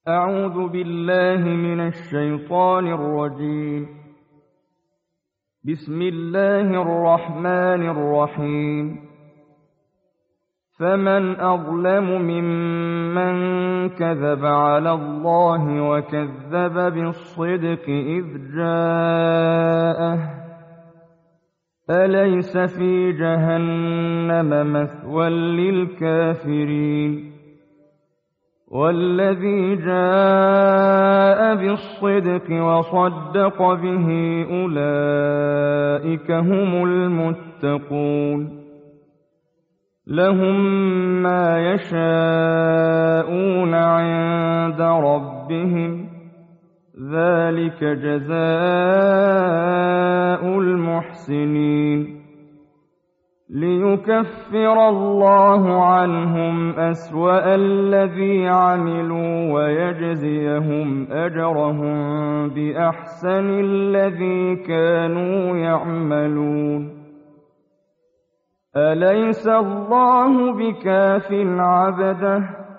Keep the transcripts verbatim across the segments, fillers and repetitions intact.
أعوذ بالله من الشيطان الرجيم. بسم الله الرحمن الرحيم. فمن أظلم ممن كذب على الله وكذب بالصدق إذ جاءه أليس في جهنم مثوى للكافرين والذي جاء بالصدق وصدق به أولئك هم المتقون لهم ما يشاءون عند ربهم ذلك جزاء المحسنين ليكفر الله عنهم أسوأ الذي عملوا ويجزيهم أجرهم بأحسن الذي كانوا يعملون أليس الله بكاف عبده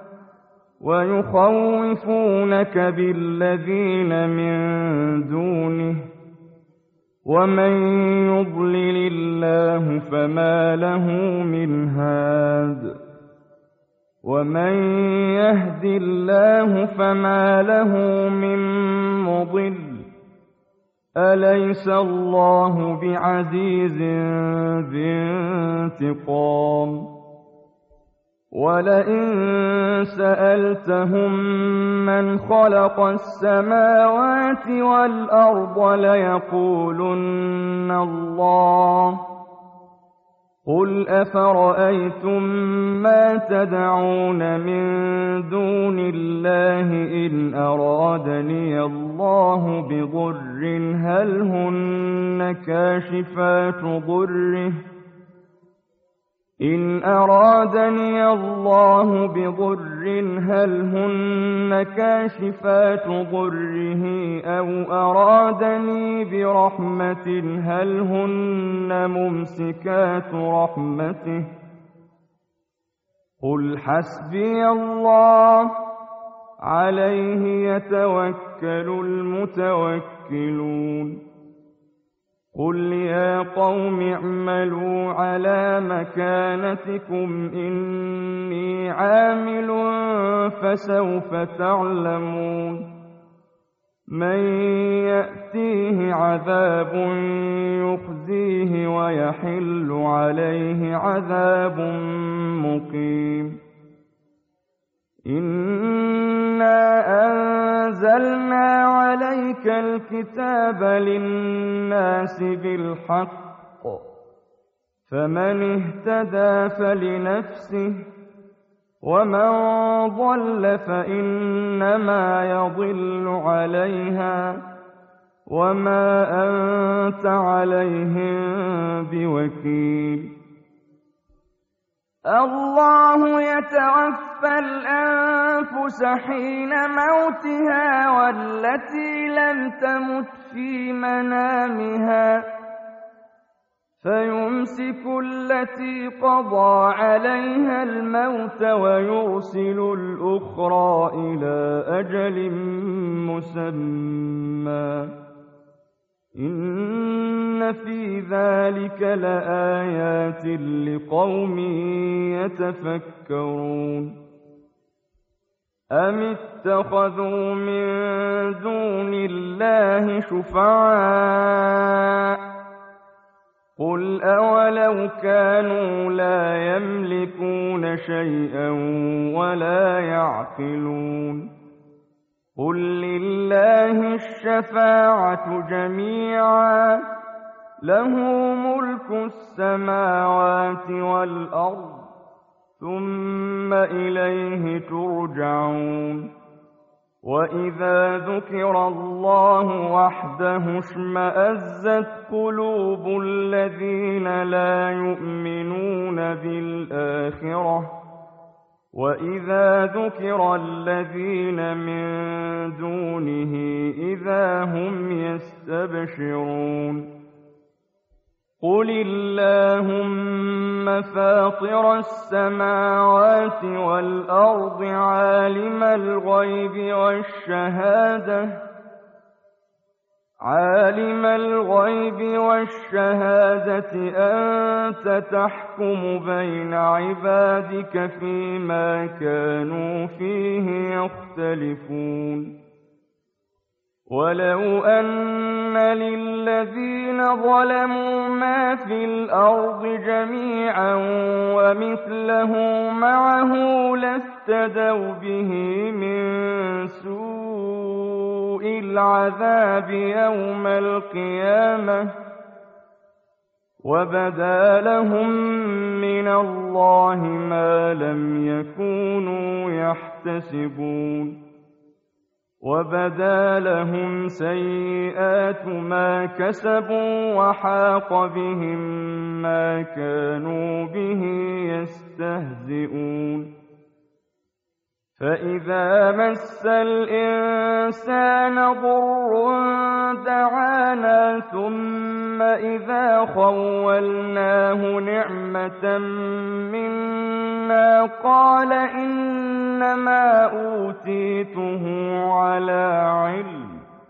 ويخوفونك بالذين من دونه ومن يضلل الله فما له من هاد ومن يهد الله فما له من مضل أليس الله بعزيز ذي انتقام ولئن سألتهم من خلق السماوات والأرض ليقولن الله قل أفرأيتم ما تدعون من دون الله إن أرادني الله بضر هل هن كاشفات ضره إن أرادني الله بضر هل هن كاشفات ضره أو أرادني برحمة هل هن ممسكات رحمته قل حسبي الله عليه يتوكل المتوكلون قل يا قوم اعملوا على مكانتكم إني عامل فسوف تعلمون من يأتيه عذاب يخزيه ويحل عليه عذاب مقيم إنا أنزلنا عليك الكتاب للناس بالحق فمن اهتدى فلنفسه ومن ضل فإنما يضل عليها وما أنت عليهم بوكيل الله يتوفى الأنفس حين موتها والتي لم تمت في منامها فيمسك التي قضى عليها الموت ويرسل الأخرى إلى أجل مسمى إن في ذلك لآيات لقوم يتفكرون أم اتخذوا من دون الله شفعاء قل أولو كانوا لا يملكون شيئا ولا يعقلون قل لله الشفاعة جميعا له ملك السماوات والأرض ثم إليه ترجعون وإذا ذكر الله وحده اشمأزت قلوب الذين لا يؤمنون بالآخرة وإذا ذكر الذين من دونه إذا هم يستبشرون قل اللهم فاطر السماوات والأرض عالم الغيب والشهادة عالم الغيب والشهادة أنت تحكم بين عبادك فيما كانوا فيه يختلفون ولو أن للذين ظلموا ما في الأرض جميعا ومثله معه لافتدوا به من سوء العذاب يوم القيامة وبدا لهم من الله ما لم يكونوا يحتسبون وبدا لهم سيئات ما كسبوا وحاق بهم ما كانوا به يستهزئون فإذا مس الإنسان ضر دعانا ثم إذا خولناه نعمة منا قال إنما أوتيته على علم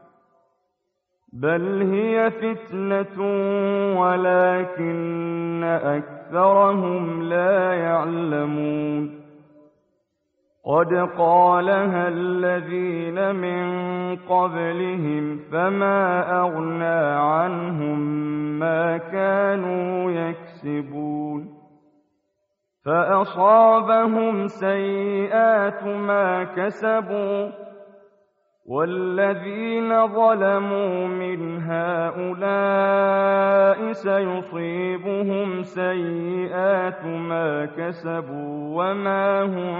بل هي فتنة ولكن أكثرهم لا يعلمون قد قالها الذين من قبلهم فما أغنى عنهم ما كانوا يكسبون فأصابهم سيئات ما كسبوا والذين ظلموا من هؤلاء سيصيبهم سيئات ما كسبوا وما هم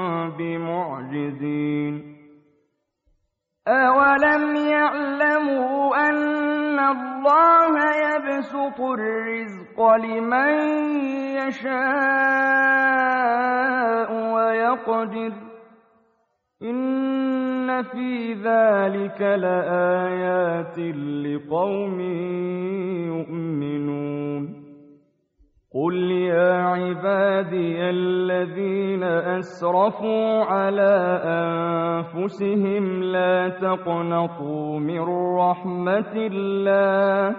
بمعجزين أولم يعلموا أن الله يبسط الرزق لمن يشاء ويقدر إن في ذلك لآيات لقوم يؤمنون قل يا عبادي الذين أسرفوا على أنفسهم لا تقنطوا من رحمة الله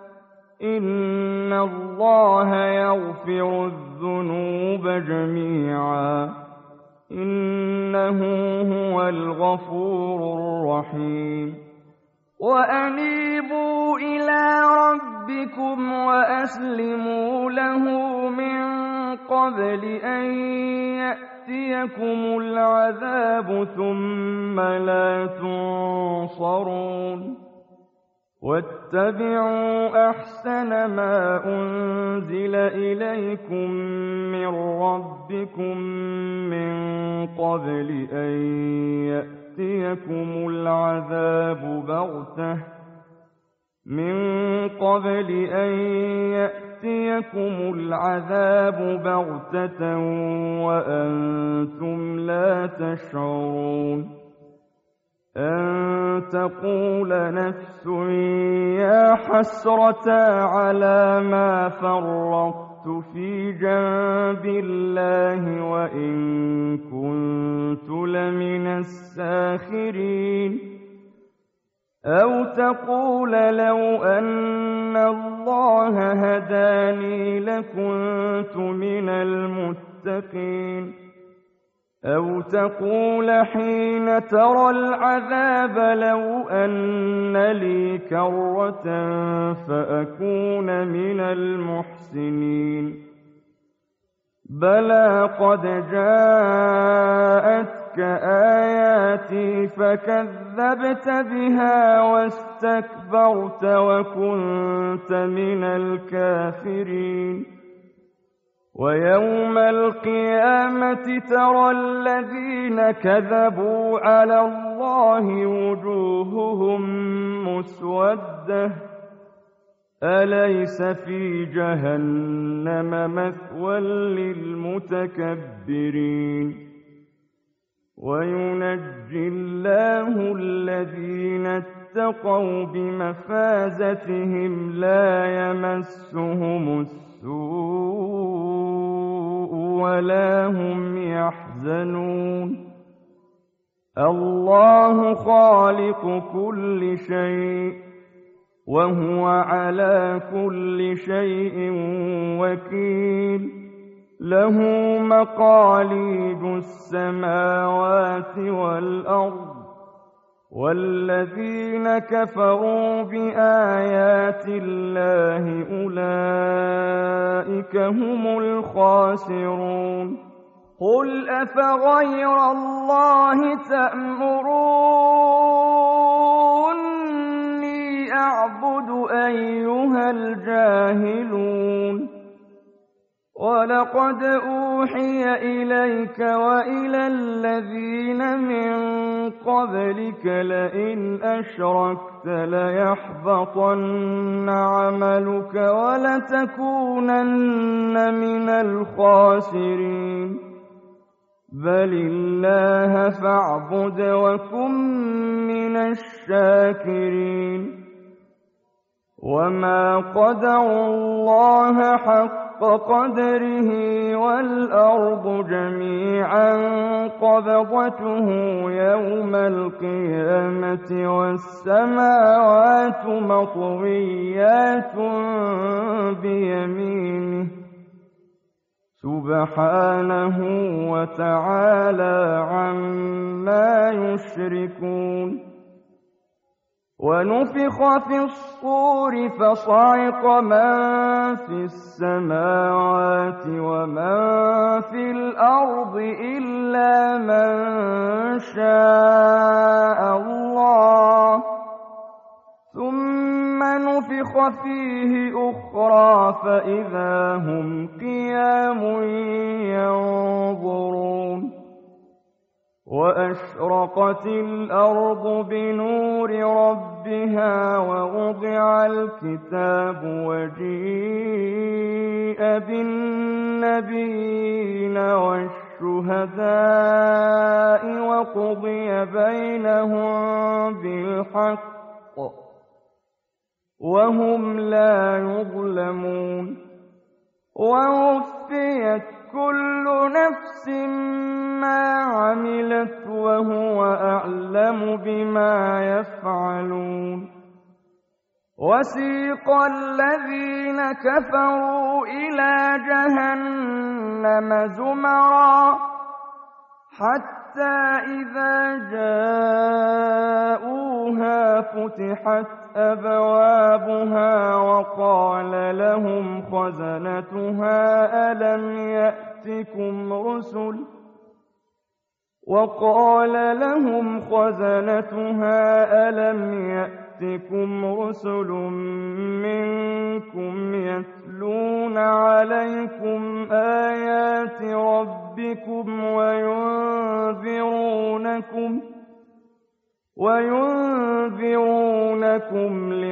إن الله يغفر الذنوب جميعا إنه هو الغفور الرحيم وأنيبوا إلى ربكم وأسلموا له من قبل أن يأتيكم العذاب ثم لا تنصرون واتبعوا أحسن ما أنزل إليكم من ربكم من قبل أن يأتيكم العذاب بغتة من قبل أن يأتيكم العذاب بغتة وأنتم لا تشعرون أن تقول نفس يا حسرة على ما فرطت في جنب الله وإن كنت لمن الساخرين أو تقول لو أن الله هداني لكنت من المتقين أو تقول حين ترى العذاب لو أن لي كرة فأكون من المحسنين بلى قد جاءتك آياتي فكذبت بها واستكبرت وكنت من الكافرين ويوم القيامة ترى الذين كذبوا على الله وجوههم مسودة أليس في جهنم مثوى للمتكبرين وينجي الله الذين اتقوا اتقوا بمفازتهم لا يمسهم السوء ولا هم يحزنون الله خالق كل شيء وهو على كل شيء وكيل له مقاليد السماوات والأرض والذين كفروا بآيات الله أولئك هم الخاسرون قل أفغير الله تأمروني أعبد أيها الجاهلون ولقد أوحي إليك وإلى الذين من قبلك لئن أشركت ليحبطن عملك ولتكونن من الخاسرين بل الله فاعبد وكن من الشاكرين وما قدروا الله حق قدره والأرض جميعا قبضته يوم القيامة والسماوات مطويات بيمينه سبحانه وتعالى عما يشركون ونفخ في الصور فصعق من في السماوات ومن في الأرض إلا من شاء الله ثم نفخ فيه أخرى فإذا هم قيام ينظرون وأشرقت الأرض بنور ربها ووضع الكتاب وجيء بالنبيين والشهداء وقضي بينهم بالحق وهم لا يظلمون ووفيت كل نفس ما عملت وهو أعلم بما يفعلون وسيق الذين كفروا إلى جهنم زمرا حتى إذا جاءوها فتحت أبوابها وقال لهم خزنتها ألم يأتكم رسل وقال لهم خزنتها ألم يأتكم رسل منكم يتلون عليكم آيات ربكم وينذرونكم وينذرونكم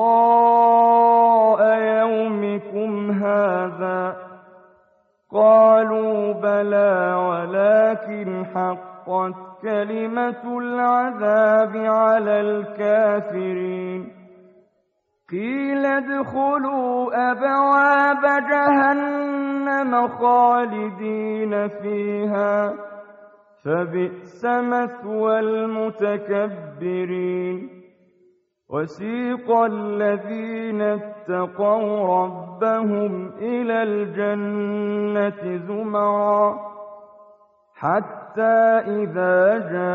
لقاء يومكم هذا قالوا بلى ولكن حقت كلمة العذاب على الكافرين قيل ادخلوا أبواب جهنم خالدين فيها فبئس مثوى المتكبرين وسيق الذين اتقوا ربهم إلى الجنة زمرا حتى إذا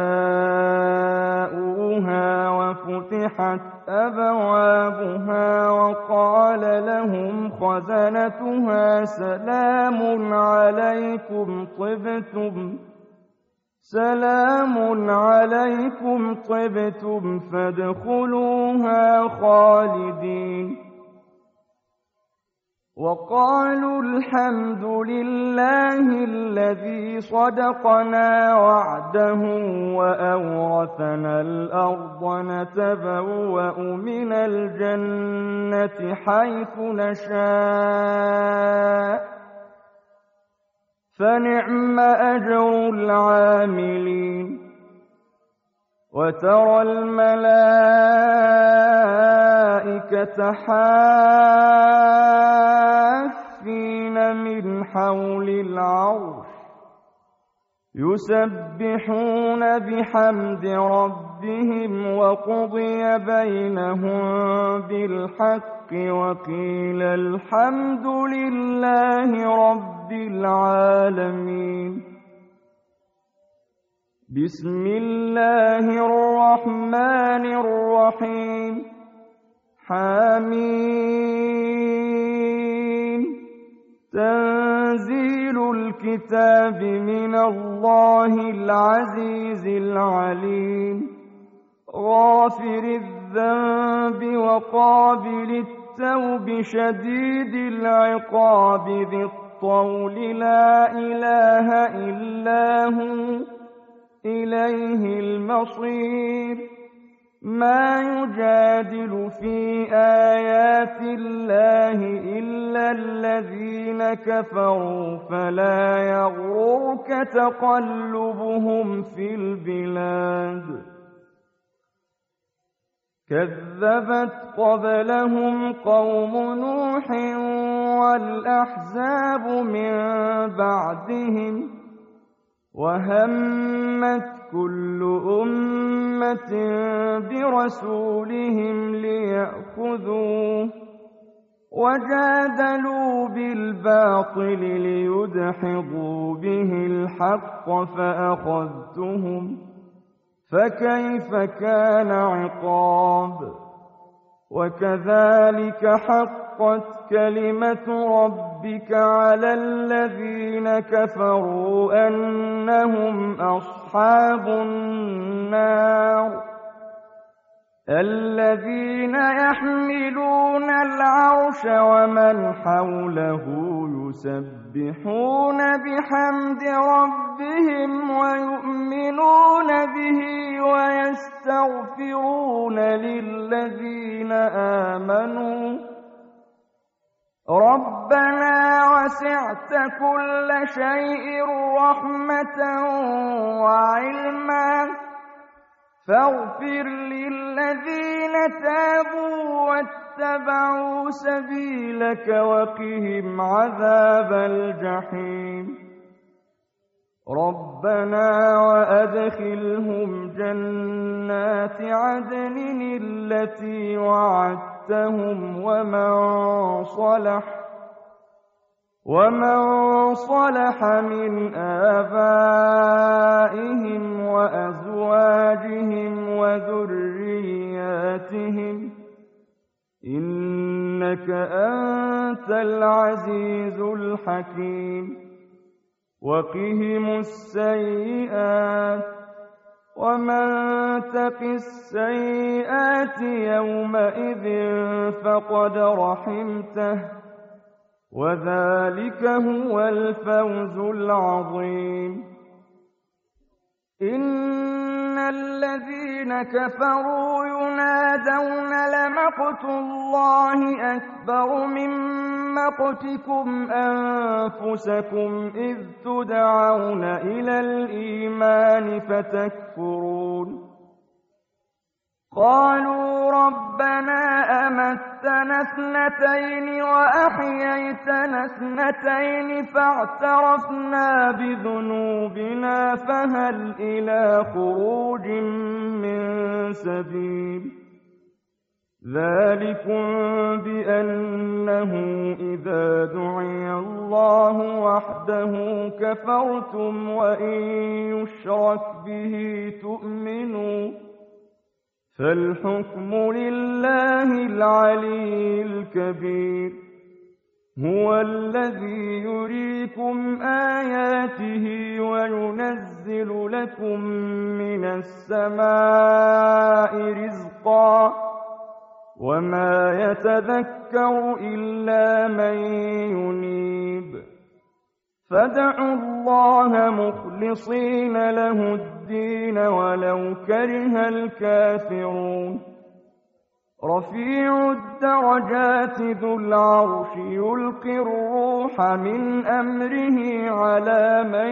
جاءوها وفتحت أبوابها وقال لهم خزنتها سلام عليكم طبتم سلام عليكم طبتم فادخلوها خالدين وقالوا الحمد لله الذي صدقنا وعده وأورثنا الأرض نتبوأ من الجنة حيث نشاء فنعم أجر العاملين وترى الملائكة حافين من حول العرش يسبحون بحمد ربهم وقضي بينهم بالحق وقيل الحمد لله رب العالمين. بسم الله الرحمن الرحيم. حميم. تنزيل الكتاب من الله العزيز العليم. غافر الذنب وقابل التوب شديد العقاب ذي الطول لا إله إلا هو إليه المصير. ما يجادل في آيات الله إلا الذين كفروا فلا يغررك تقلبهم في البلاد. كذبت قبلهم قوم نوح والأحزاب من بعدهم وهمت كل أمة برسولهم ليأخذوه وجادلوا بالباطل ليدحضوا به الحق فأخذتهم فكيف كان عقاب. وكذلك حقت كلمة ربك على الذين كفروا أنهم أصحاب النار. الذين يحملون العرش ومن حوله يسبحون بحمد ربهم ويؤمنون به ويستغفرون للذين آمنوا ربنا وسعت كل شيء رحمة وعلما فاغفر للذين تابوا واتبعوا سبيلك وقهم عذاب الجحيم. ربنا وأدخلهم جنات عدن التي وعدتهم ومن صلح ومن صلح من آبائهم وأزواجهم وذرياتهم إنك أنت العزيز الحكيم. وقهم السيئات ومن تق السيئات يومئذ فقد رحمته وذلك هو الفوز العظيم. إن الذين كفروا ينادون لمقت الله أكبر من مقتكم أنفسكم إذ تدعون إلى الإيمان فتكفرون. قالوا ربنا أمتنا اثنتين وأحييتنا اثنتين فاعترفنا بذنوبنا فهل إلى خروج من سبيل. ذلكم بأنه إذا دعي الله وحده كفرتم وإن يشرك به تؤمنوا فالحكم لله العلي الكبير. هو الذي يريكم آياته وينزل لكم من السماء رزقا وما يتذكر إلا من ينيب. فادعوا الله مخلصين له الدين ولو كره الكافرون. رفيع الدرجات ذو العرش يلقي الروح من أمره على من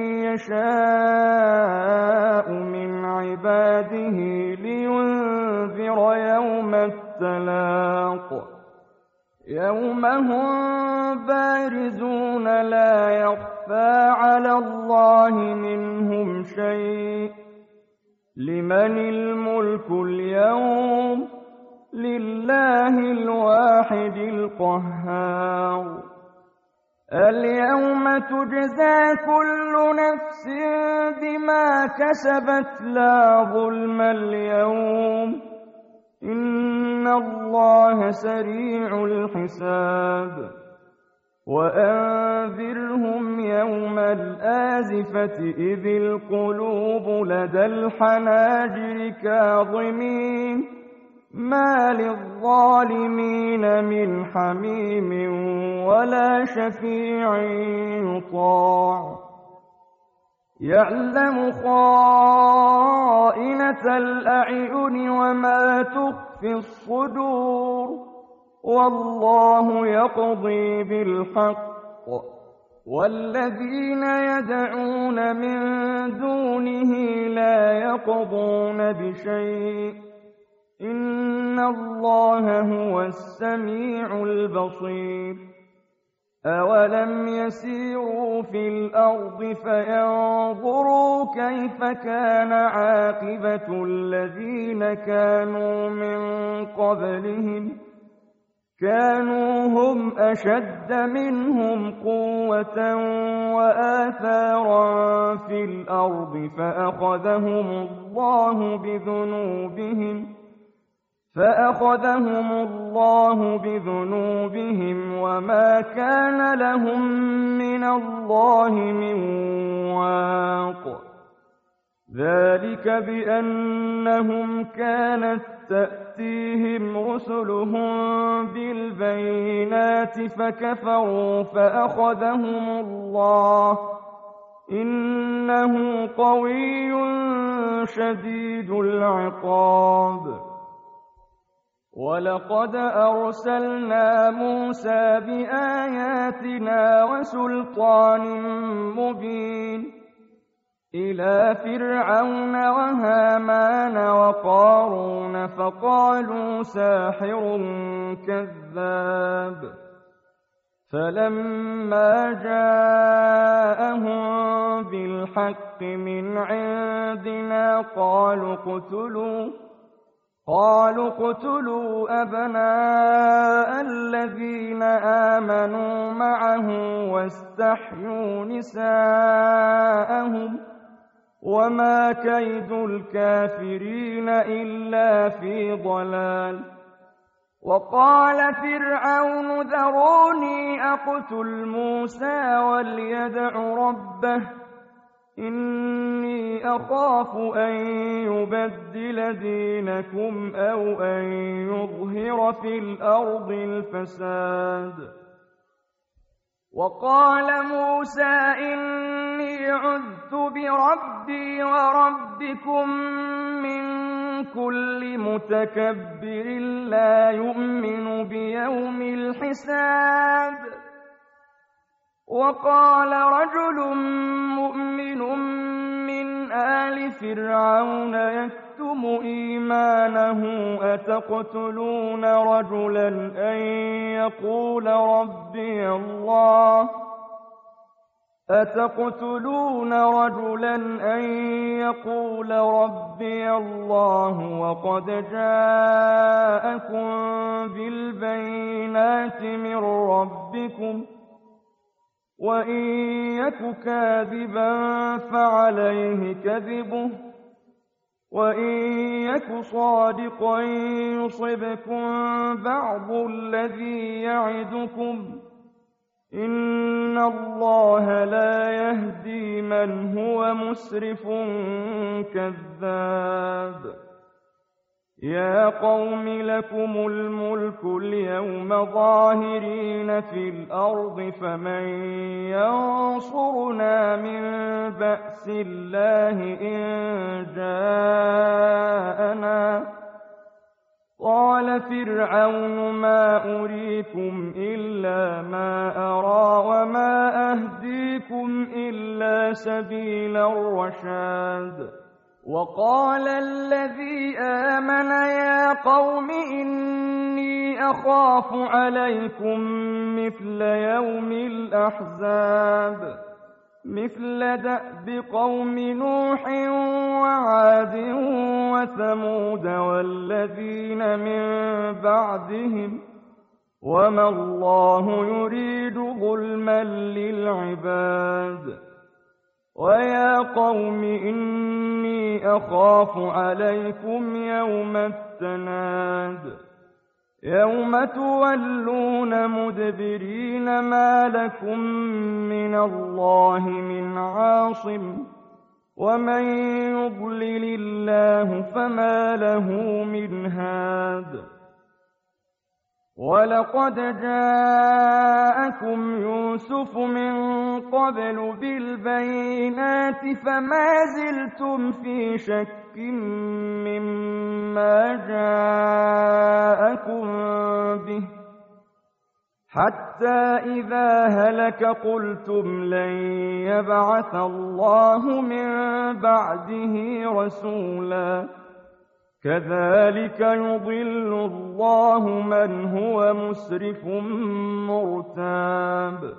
يشاء من عباده لينذر يوم التلاق يوم هم بارزون لا يخفى على الله منهم شيء لمن الملك اليوم لله الواحد القهار اليوم تجزى كل نفس بما كسبت لا ظلم اليوم إن الله سريع الحساب وأنذرهم يوم الآزفة إذ القلوب لدى الحناجر كاظمين ما للظالمين من حميم ولا شفيع يطاع يعلم خائنة الأعين وما تخفي الصدور والله يقضي بالحق والذين يدعون من دونه لا يقضون بشيء إن الله هو السميع البصير أولم يسيروا في الأرض فينظروا كيف كان عاقبة الذين كانوا من قبلهم كانوا هم أشد منهم قوة وآثارا في الأرض فأخذهم الله بذنوبهم فأخذهم الله بذنوبهم وما كان لهم من الله من واق ذلك بأنهم كانت تأتيهم رسلهم بالبينات فكفروا فأخذهم الله إنه قوي شديد العقاب ولقد أرسلنا موسى بآياتنا وسلطان مبين إلى فرعون وهامان وقارون فقالوا ساحر كذاب فلما جاءهم بالحق من عندنا قالوا اقتلوا قالوا اقتلوا أبناء الذين آمنوا معه واستحيوا نساءهم وما كيد الكافرين إلا في ضلال وقال فرعون ذروني أقتل موسى وليدع ربه إني أخاف أن يبدل دينكم أو أن يظهر في الأرض الفساد وقال موسى إني عذت بربي وربكم من كل متكبر لا يؤمن بيوم الحساب وقال رجل مؤمن من آل فرعون يكتم إيمانه أتقتلون رجلا أن يقول ربي الله أتقتلون رجلا أن يقول ربي الله وقد جاءكم بالبينات من ربكم وإن يك كاذبا فعليه كذبه وإن يك صادقا يصبكم بعض الذي يعدكم إن الله لا يهدي من هو مسرف كذاب يا قوم لكم الملك اليوم ظاهرين في الأرض فمن ينصرنا من بأس الله إن جاءنا قال فرعون ما أريكم إلا ما أرى وما أهديكم إلا سبيل الرشاد وقال الذي آمن يا قوم إني أخاف عليكم مثل يوم الأحزاب مثل دأب قوم نوح وعاد وثمود والذين من بعدهم وما الله يريد ظلما للعباد ويا قوم إني أخاف عليكم يوم التناد يوم تولون مدبرين ما لكم من الله من عاصم ومن يضلل الله فما له من هاد ولقد جاءكم يوسف من قبل بالبينات فما زلتم في شك مما جاءكم به حتى إذا هلك قلتم لن يبعث الله من بعده رسولا كذلك يضل الله من هو مسرف مرتاب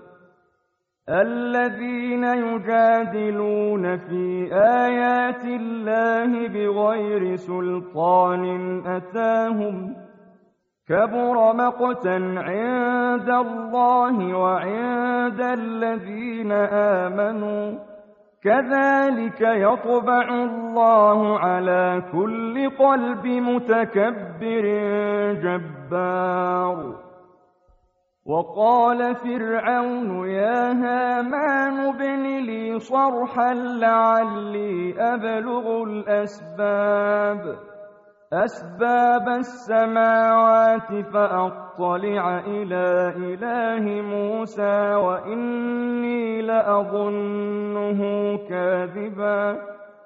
الذين يجادلون في آيات الله بغير سلطان أتاهم كبر مقتا عند الله وعند الذين آمنوا كذلك يطبع الله على كل قلب متكبر جبار وقال فرعون يا هامان ابن لي صرحا لعلي أبلغ الأسباب أسباب السماوات فأطلع إلى إله موسى وإني لأظنه كاذبا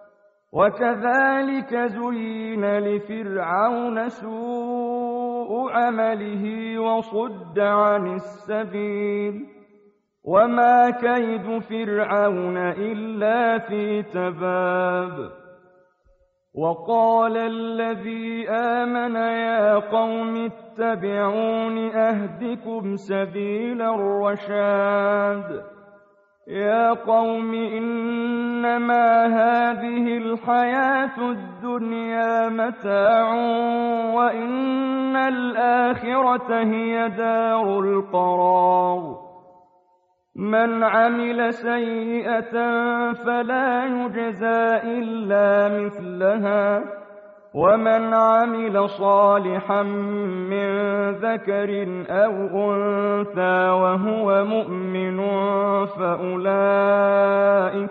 وكذلك زين لفرعون سوء عمله وصد عن السبيل وما كيد فرعون إلا في تباب وقال الذي آمن يا قوم اتبعون أهدكم سبيل الرشاد يا قوم إنما هذه الحياة الدنيا متاع وإن الآخرة هي دار القرار من عمل سيئة فلا يجزى إلا مثلها ومن عمل صالحا من ذكر أو أنثى وهو مؤمن فأولئك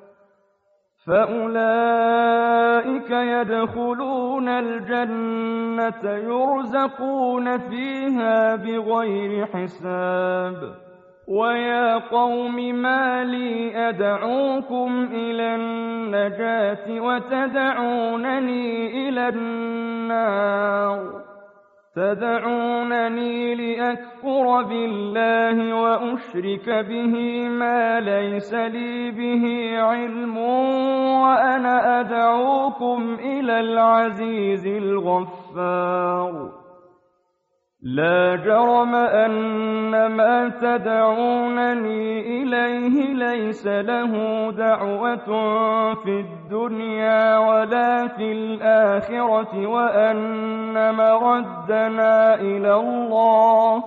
فأولئك يدخلون الجنة يرزقون فيها بغير حساب ويا قوم ما لي أدعوكم إلى النجاة وتدعونني إلى النار تدعونني لأكفر بالله وأشرك به ما ليس لي به علم وأنا أدعوكم إلى العزيز الغفار لا جرم أن ما تدعونني إليه ليس له دعوة في الدنيا ولا في الآخرة وأن مردنا إلى الله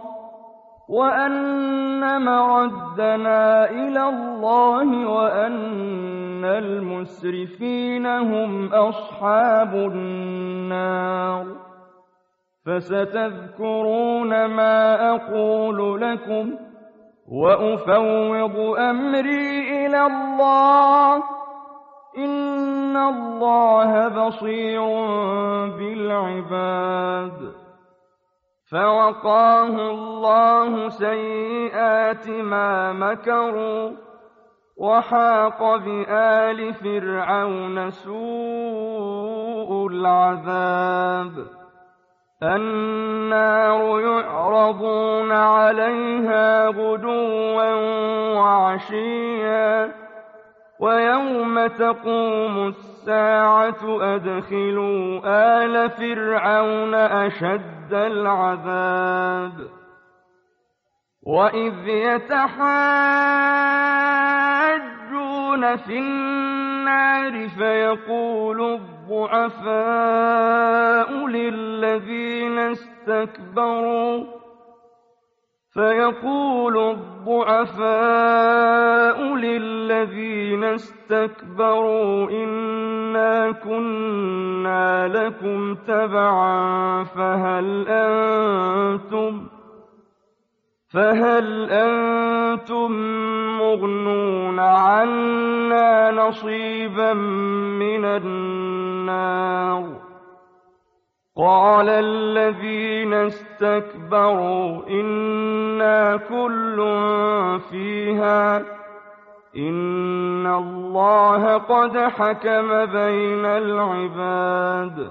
وأن مردنا إلى الله وأن المسرفين هم أصحاب النار فستذكرون ما أقول لكم وأفوض أمري إلى الله إن الله بصير بالعباد فوقاه الله سيئات ما مكروا وحاق بآل فرعون سوء العذاب النار يعرضون عليها غدوا وعشيا ويوم تقوم الساعة أدخلوا آل فرعون أشد العذاب وإذ يتحاجون في النار فيقول الضعفاء للذين استكبروا فيقول الضعفاء للذين استكبروا إنا كنا لكم تبعا فهل أنتم فهل أنتم مغنون عنا نصيبا من النار قال الذين استكبروا إنا كل فيها إن الله قد حكم بين العباد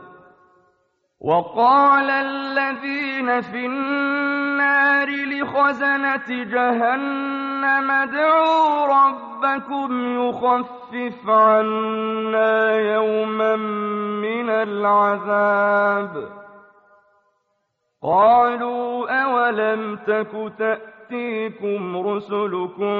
وقال الذين في النار لخزنة جهنم ادعوا ربكم يخفف عنا يوما من العذاب قالوا أولم تك تأتيكم رسلكم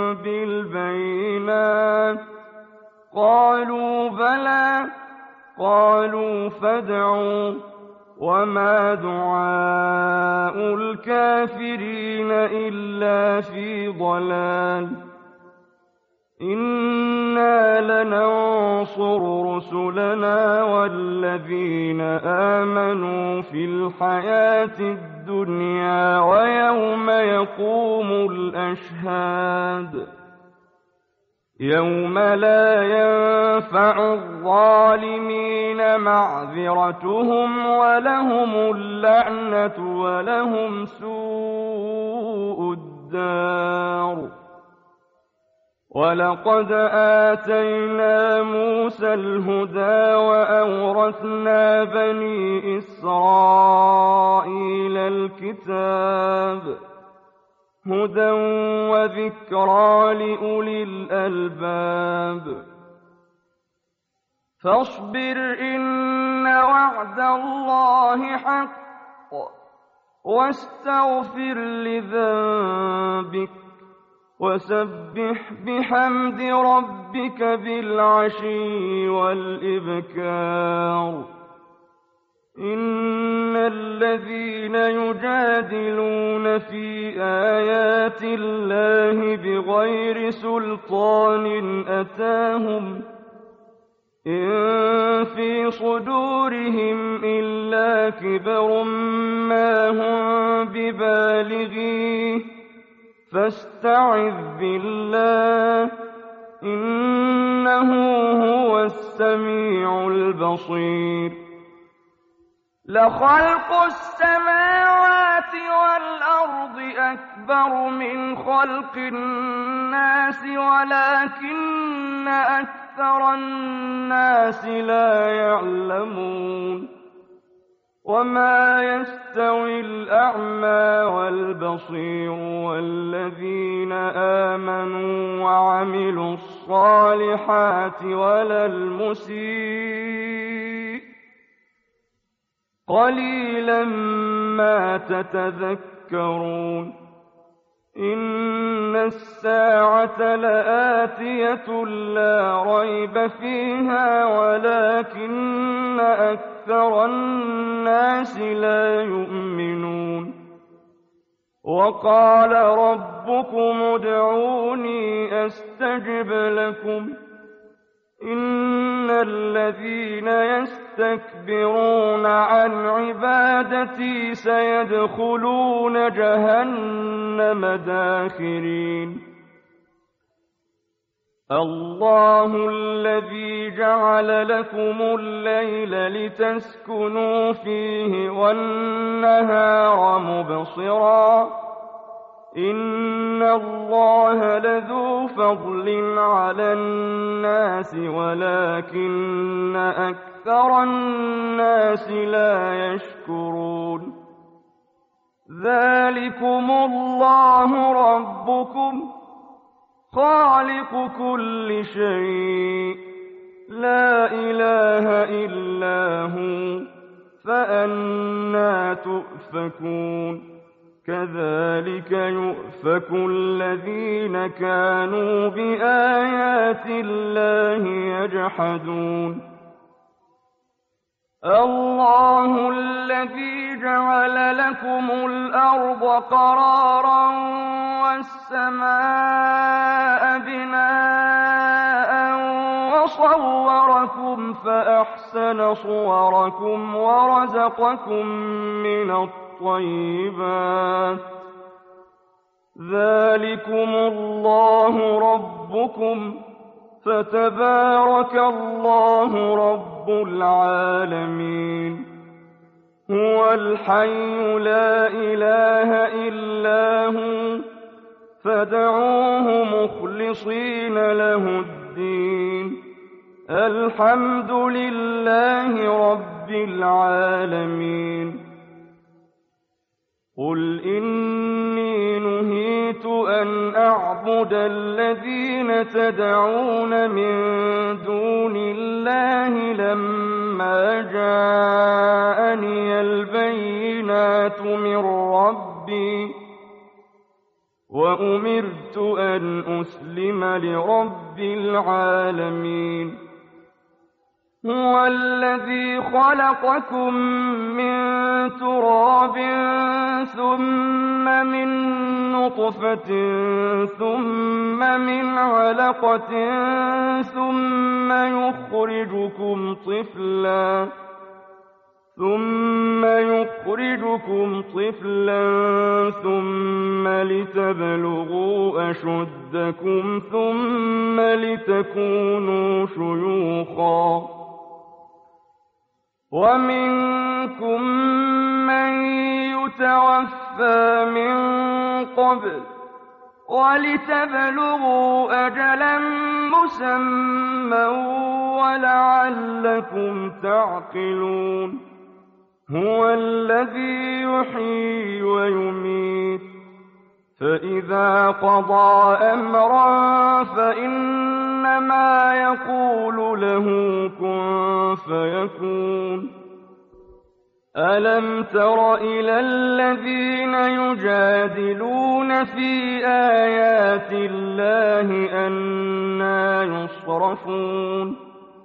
بالبينات قالوا بلى قالوا فادعوا وما دعاء الكافرين إلا في ضلال إنا لننصر رسلنا والذين آمنوا في الحياة الدنيا ويوم يقوم الأشهاد يوم لا ينفع الظالمين معذرتهم ولهم اللعنة ولهم سوء الدار ولقد آتينا موسى الهدى وأورثنا بني إسرائيل الكتاب هدى وذكرى لأولي الألباب فاصبر إن وعد الله حق واستغفر لذنبك وسبح بحمد ربك بالعشي والإبكار إن الذين يجادلون في آيات الله بغير سلطان أتاهم إن في صدورهم إلا كبر ما هم ببالغيه فاستعذ بالله إنه هو السميع البصير لخلق السماوات والأرض أكبر من خلق الناس ولكن أكثر الناس لا يعلمون وما يستوي الأعمى والبصير والذين آمنوا وعملوا الصالحات ولا المسيء قليلا ما تتذكرون إن الساعة لآتية لا ريب فيها ولكن أكثر الناس لا يؤمنون وقال ربكم ادعوني أستجب لكم إن الذين يستكبرون عن عبادتي سيدخلون جهنم داخرين الله الذي جعل لكم الليل لتسكنوا فيه والنهار مبصرا إن الله لذو فضل على الناس ولكن أكثر الناس لا يشكرون ذلكم الله ربكم خالق كل شيء لا إله إلا هو فأنى تؤفكون كذلك يؤفك الذين كانوا بآيات الله يجحدون الله الذي جعل لكم الأرض قرارا والسماء بناء وصوركم فأحسن صوركم ورزقكم من الطيبات ذلكم الله ربكم فتبارك الله رب العالمين هو الحي لا إله إلا هو فادعوه مخلصين له الدين الحمد لله رب العالمين قل إني نهيت أن أعبد الذين تدعون من دون الله لما جاءني البينات من ربي وأمرت أن أسلم لرب العالمين هو الذي خلقكم من تراب ثم من نطفة ثم من علقة ثم يخرجكم طفلا ثم يخرجكم طفلا ثم لتبلغوا أشدكم ثم لتكونوا شيوخا ومنكم من يتوفى من قبل ولتبلغوا أجلا مسمى ولعلكم تعقلون هو الذي يحيي ويميت فإذا قضى أمرا فإنما يقول له كن فيكون ألم تر إلى الذين يجادلون في آيات الله أنى يصرفون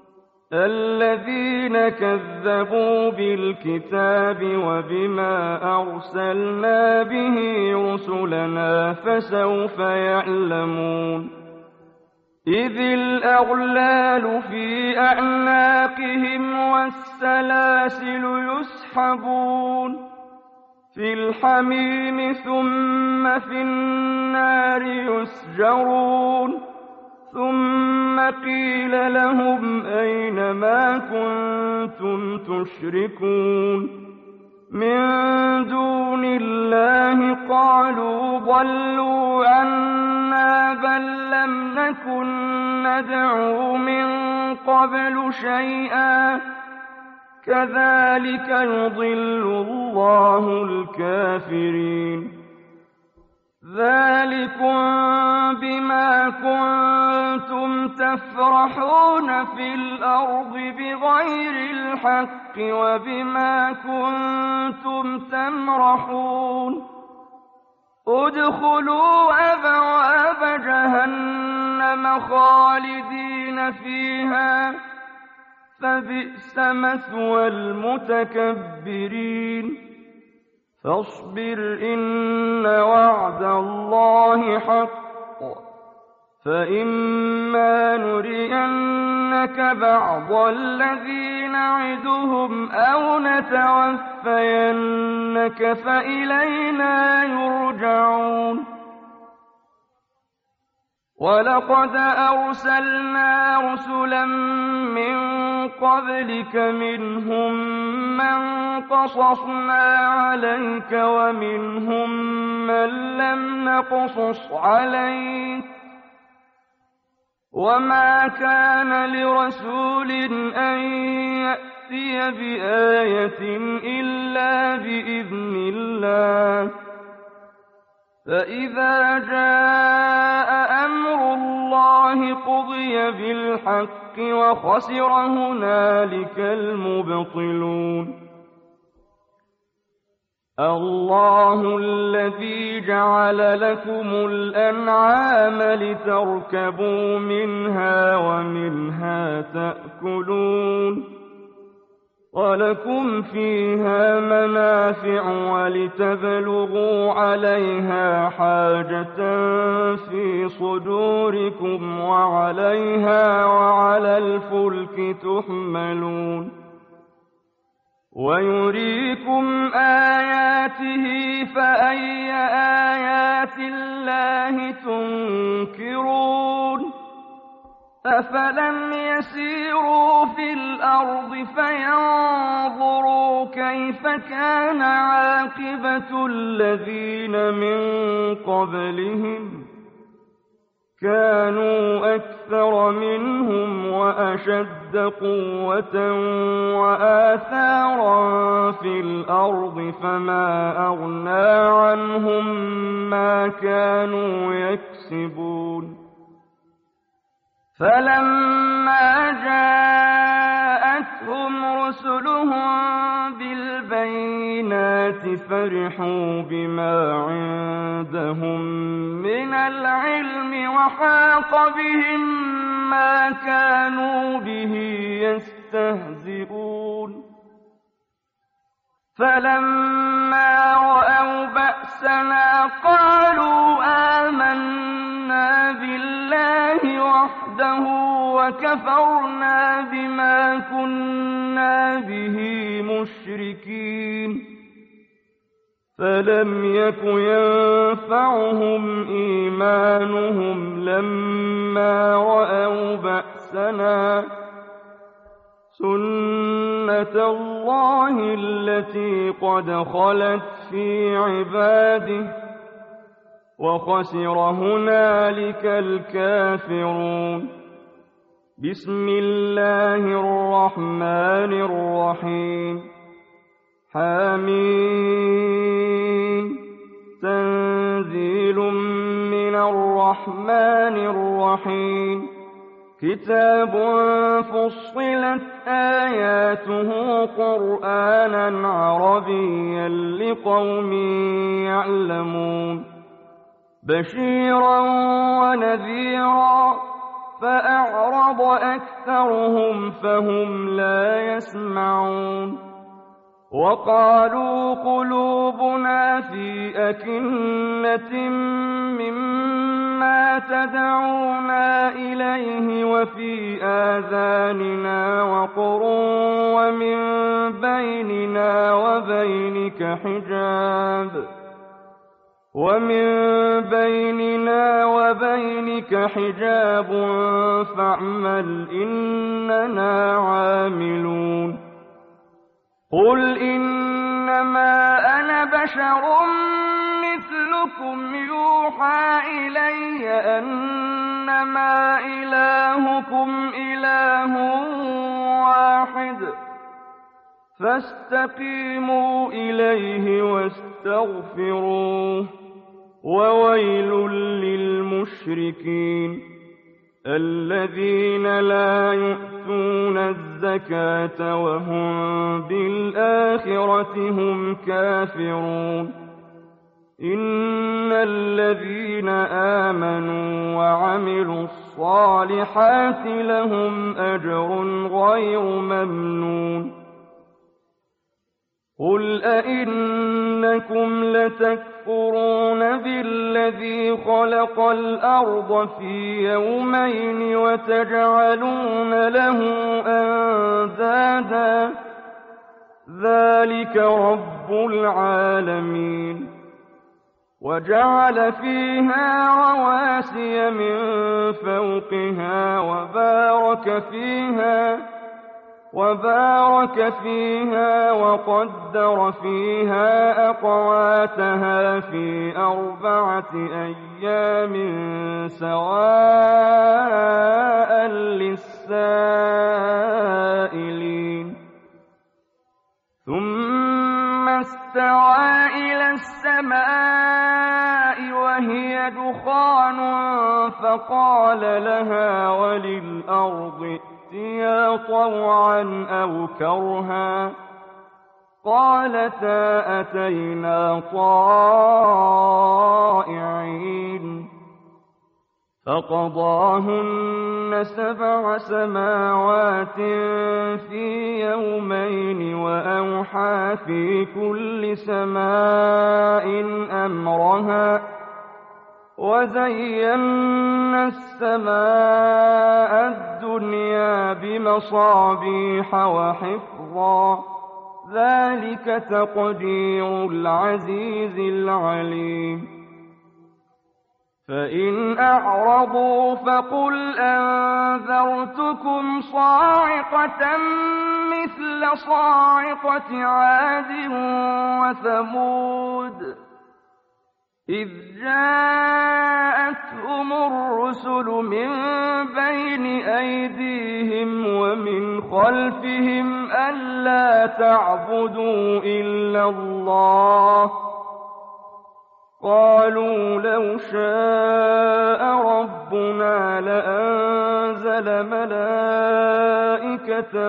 الذين كذبوا بالكتاب وبما أرسلنا به رسلنا فسوف يعلمون إذ الأغلال في أعناقهم والسلاسل يسحبون في الحميم ثم في النار يسجرون ثم قيل لهم أين ما كنتم تشركون من دون الله قالوا ضلوا عنا بل لم نكن ندعو من قبل شيئا كذلك يضل الله الكافرين ذلكم بما كنتم تفرحون في الأرض بغير الحق وبما كنتم تمرحون ادخلوا أبواب جهنم خالدين فيها فبئس مثوى المتكبرين فاصبر إن وعد الله حق فإما نرينك بعض الذي نعدهم أو نتوفينك فإلينا يرجعون وَلَقَدْ أَرْسَلْنَا رُسُلًا مِّن قَبْلِكَ مِنْهُم مَّن قَصَصْنَا عَلَيْكَ وَمِنْهُم مَّن لَّمْ نَقْصُصْ عَلَيْكَ ۗ وَمَا كَانَ لِرَسُولٍ أَن يَأْتِيَ بِآيَةٍ إِلَّا بِإِذْنِ اللَّهِ ۚ فَإِذَا جَاءَ أَمْرُ اللَّهِ قُضِيَ بِالْحَقِّ وَخَسِرَ هُنَالِكَ الْمُبْطِلُونَ اللَّهُ الَّذِي جَعَلَ لَكُمُ الْأَنْعَامَ لِتَرْكَبُوا مِنْهَا وَمِنْهَا تَأْكُلُونَ وَلَكُمْ فِيهَا مَنَافِعُ وَلِتَبْلُغُوا عَلَيْهَا حَاجَةً فِي صُدُورِكُمْ وَعَلَيْهَا وَعَلَى الْفُلْكِ تُحْمَلُونَ وَيُرِيكُمْ آيَاتِهِ فَأَيَّ آيَاتِ اللَّهِ تُنكِرُونَ أَفَلَمْ يَسِيرُوا فِي الْأَرْضِ فَيَنظُرُوا كَيْفَ كَانَ عَاقِبَةُ الَّذِينَ مِن قَبْلِهِمْ ۚ كَانُوا أَكْثَرَ مِنْهُمْ وَأَشَدَّ قُوَّةً وَآثَارًا فِي الْأَرْضِ فَمَا أَغْنَىٰ عَنْهُم مَّا كَانُوا يَكْسِبُونَ فَلَمَّا جَاءَتْهُمْ رُسُلُهُم بِالْبَيِّنَاتِ فَرِحُوا بِمَا عِندَهُم مِّنَ الْعِلْمِ وَحَاقَ بِهِم مَّا كَانُوا بِهِ يَسْتَهْزِئُونَ فَلَمَّا رَأَوْا بَأْسَنَا قَالُوا آمَنَّا بِاللَّهِ وَحْدَهُ وَكَفَرْنَا بِمَا كُنَّا بِهِ مُشْرِكِينَ فَلَمْ يَكُ يَنفَعُهُمْ إِيمَانُهُمْ لَمَّا رَأَوْا بَأْسَنَا ۖ سُنَّتَ اللَّهِ الَّتِي قَدْ خَلَتْ فِي عِبَادِهِ ۖ وَخَسِرَ هُنَالِكَ الْكَافِرُونَ بِسْمِ اللَّهِ الرَّحْمَٰنِ الرَّحِيمِ حم تنزيل من الرحمن الرحيم كتاب فصلت آياته قرآنا عربيا لقوم يعلمون بشيرا ونذيرا فأعرض أكثرهم فهم لا يسمعون وقالوا قلوبنا في أكنة مما تدعونا إليه وفي آذاننا وقر ومن بيننا وبينك حجاب ومن بيننا وبينك حجاب فاعمل إننا عاملون قل إنما أنا بشر مثلكم يوحى إلي أنما إلهكم إله واحد فاستقيموا إليه واستغفروه وويل للمشركين الذين لا يؤتون الزكاة وهم بالآخرة هم كافرون إن الذين آمنوا وعملوا الصالحات لهم أجر غير ممنون قل أئنكم لتكفرون بالذي خلق الأرض في يومين وتجعلون له أندادا ذلك رب العالمين وجعل فيها رواسي من فوقها وبارك فيها وبارك فيها وقدر فيها أقواتها في أربعة أيام سواء للسائلين. ثم استوى إلى السماء وهي دخان فقال لها وللأرض ائتيا طوعا أو كرها قالتا أتينا طائعين. فقضاهن سبع سماوات في يومين وأوحى في كل سماء أمرها وزينا السماء الدنيا بمصابيح وحفظا ذلك تقدير العزيز العليم. فإن أعرضوا فقل أنذرتكم صاعقة مثل صاعقة عاد وثمود إذ جاءتهم الرسل من بين أيديهم ومن خلفهم ألا تعبدوا إلا الله قالوا لو شاء ربنا لأنزل ملائكة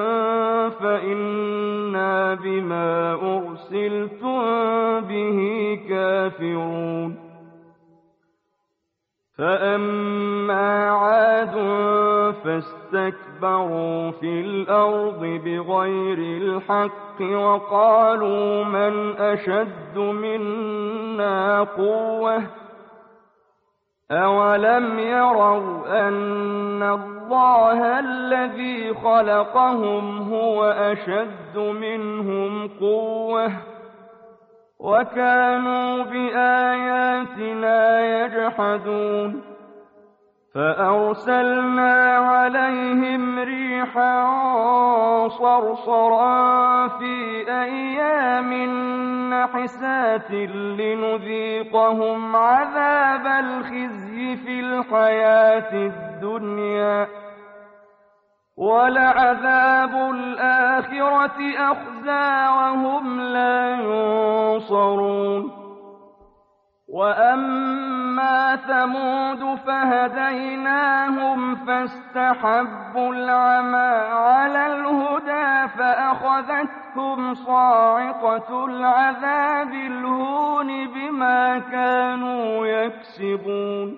فإنا بما أرسلتم به كافرون. فأما عاد فاستكبروا في الأرض بغير الحق وقالوا من أشد منا قوة أولم يروا أن الله الذي خلقهم هو أشد منهم قوة وكانوا بآياتنا يجحدون. فأرسلنا عليهم ريحا صرصرا في أيام نحسات لنذيقهم عذاب الخزي في الحياة الدنيا ولعذاب الآخرة أخزى وهم لا ينصرون. وأما ثمود فهديناهم فاستحبوا العمى على الهدى فأخذتهم صاعقة العذاب الهون بما كانوا يكسبون.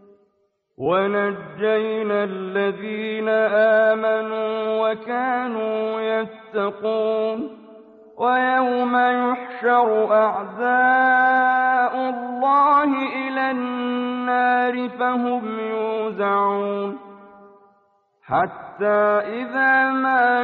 ونجينا الذين آمنوا وكانوا يتقون. ويوم يحشر أعداء الله إلى النار فهم يوزعون حتى إذا ما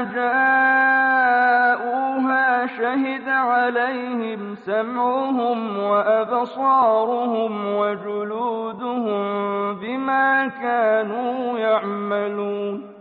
جاءوها شهد عليهم سمعهم وأبصارهم وجلودهم بما كانوا يعملون.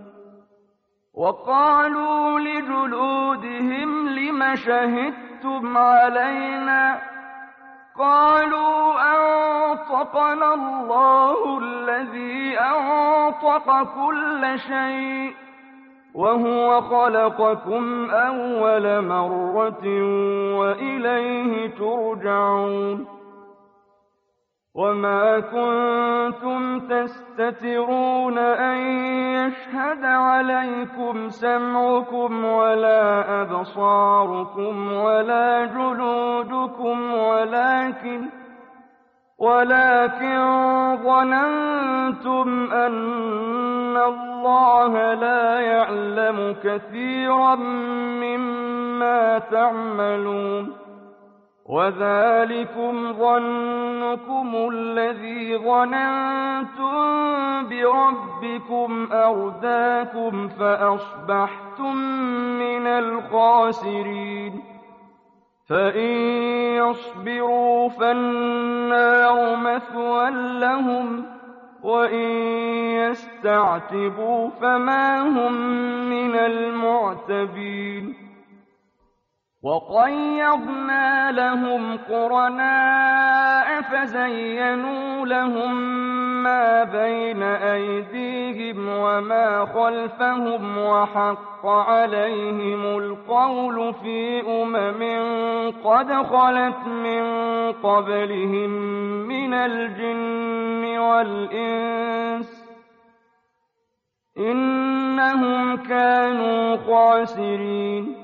وقالوا لجلودهم لم شهدتم علينا قالوا أنطقنا الله الذي أنطق كل شيء وهو خلقكم أول مرة وإليه ترجعون. وما كنتم تستترون أن يشهد عليكم سمعكم ولا أبصاركم ولا جلودكم ولكن ولكن ظننتم أن الله لا يعلم كثيرا مما تعملون. وذلكم ظنكم الذي ظننتم بربكم أرداكم فأصبحتم من الخاسرين. فإن يصبروا فالنار مثوى لهم وإن يستعتبوا فما هم من المعتبين وقيضنا لهم قرناء فزينوا لهم ما بين أيديهم وما خلفهم وحق عليهم القول في أمم قد خلت من قبلهم من الجن والإنس إنهم كانوا خاسرين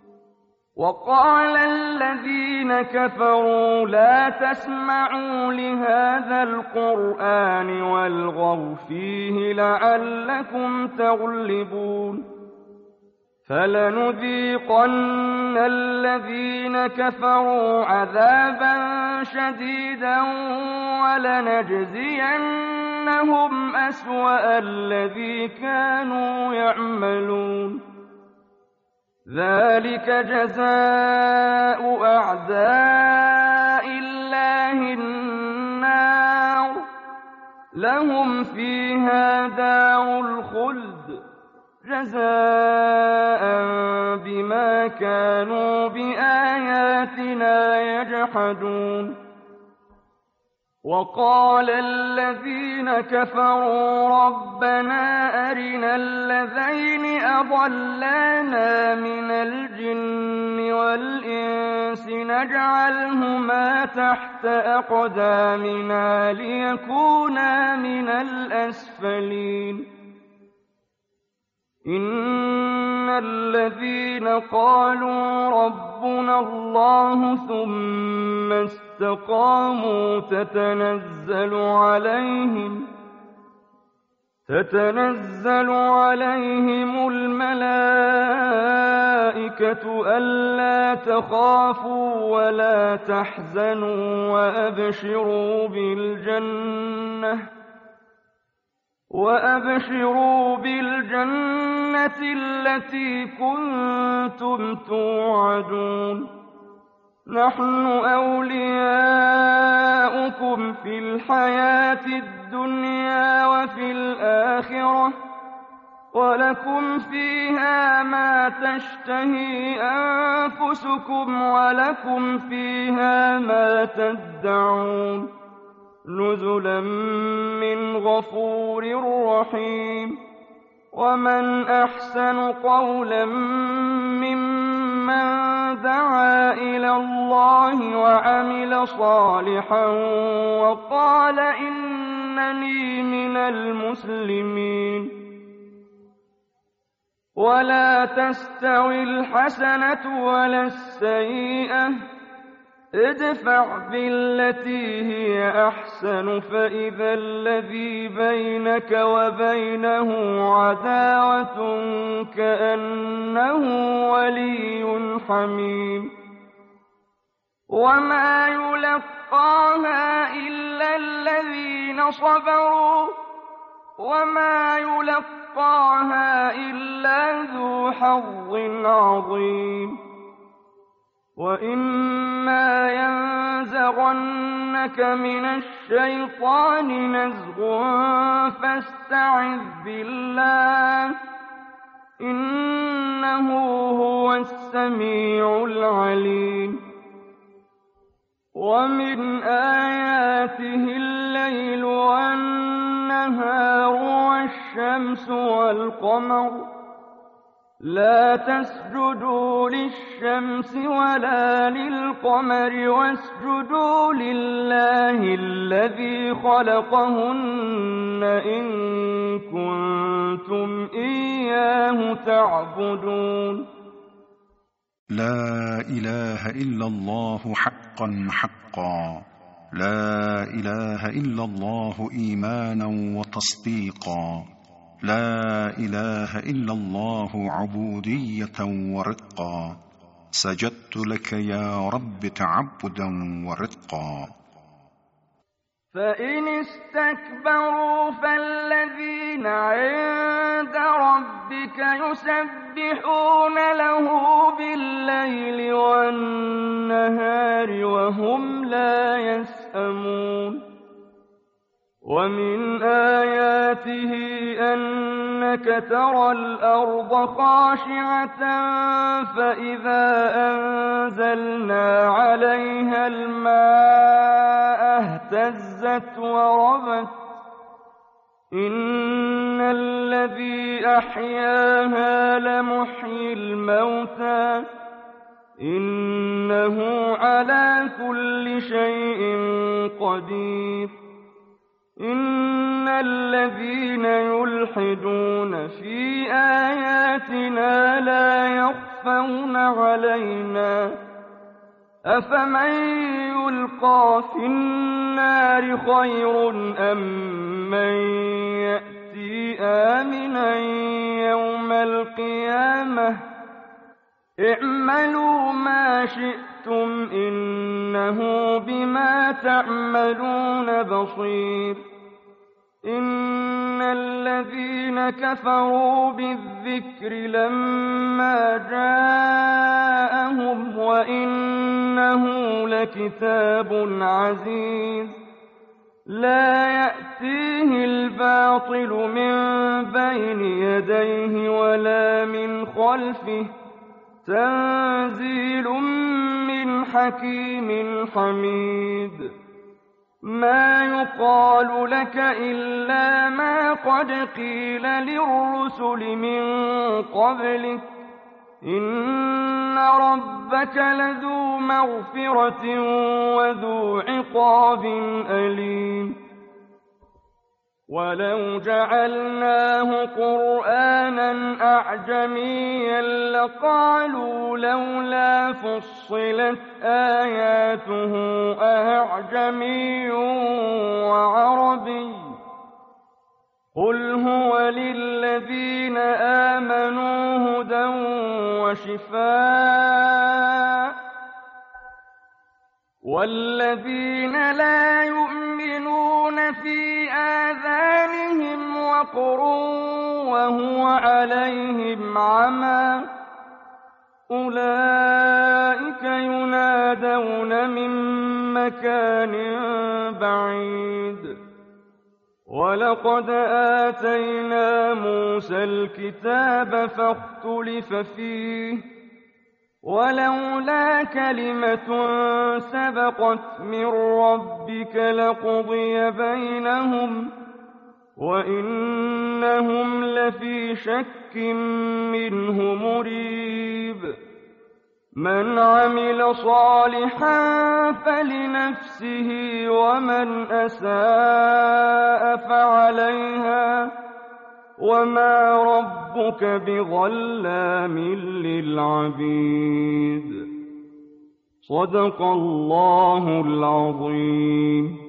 وقال الذين كفروا لا تسمعوا لهذا القرآن والغوا فيه لعلكم تغلبون فلنذيقن الذين كفروا عذابا شديدا ولنجزينهم أسوأ الذي كانوا يعملون ذلك جزاء أعداء الله النار لهم فيها دار الخلد جزاء بما كانوا بآياتنا يجحدون وقال الذين كفروا ربنا أرنا الذين أضلانا من الجن والإنس نجعلهما تحت أقدامنا ليكونا من الأسفلين إن الذين قالوا ربنا الله ثم استقاموا تتنزل عليهم تتنزل عليهم الملائكة ألا تخافوا ولا تحزنوا وأبشروا بالجنة وأبشروا بالجنة التي كنتم توعدون نحن أولياؤكم في الحياة الدنيا وفي الآخرة ولكم فيها ما تشتهي أنفسكم ولكم فيها ما تدعون نزلا من غفور رحيم ومن أحسن قولا ممن دعا إلى الله وعمل صالحا وقال إنني من المسلمين ولا تستوي الحسنة ولا السيئة ادفع بالتي هي أحسن فإذا الذي بينك وبينه عداوة كأنه ولي حميم وما يلقاها إلا الذين صبروا وما يلقاها إلا ذو حظ عظيم وإما ينزغنك من الشيطان نزغ فاستعذ بالله إنه هو السميع العليم ومن آياته الليل والنهار والشمس والقمر لا تسجدوا للشمس ولا للقمر واسجدوا لله الذي خلقهن إن كنتم إياه تعبدون لا إله إلا الله حقا حقا لا إله إلا الله إيمانا وتصديقا لا إله إلا الله عبودية ورقا سجدت لك يا رب تعبدا ورقا فإن استكبروا فالذين عند ربك يسبحون له بالليل والنهار النهار وهم لا يسأمون ومن آياته أنك ترى الأرض خاشعة فإذا أنزلنا عليها الماء اهتزت وربت إن الذي أحياها لمحيي الموتى إنه على كل شيء قدير إن الذين يلحدون في آياتنا لا يخفون علينا أفمن يلقى في النار خير أم من يأتي آمنا يوم القيامة اعملوا ما شئتم إنه بما تعملون بصير إن الذين كفروا بالذكر لما جاءهم وإنه لكتاب عزيز لا يأتيه الباطل من بين يديه ولا من خلفه تنزيل من حكيم حميد ما يقال لك إلا ما قد قيل للرسل من قبلك إن ربك لذو مغفرة وذو عقاب أليم ولو جعلناه قرآنا أعجميا لقالوا لولا فصلت آياته أعجمي وعربي قل هو للذين آمنوا هدى وشفاء والذين لا يؤمنون في آذانهم وقر وهو عليهم عمى أولئك ينادون من مكان بعيد ولقد آتينا موسى الكتاب فاختلف فيه ولولا كلمة سبقت من ربك لقضي بينهم وإنهم لفي شك منه مريب من عمل صالحا فلنفسه ومن أساء فعليها وما ربك بظلام للعبيد صدق الله العظيم.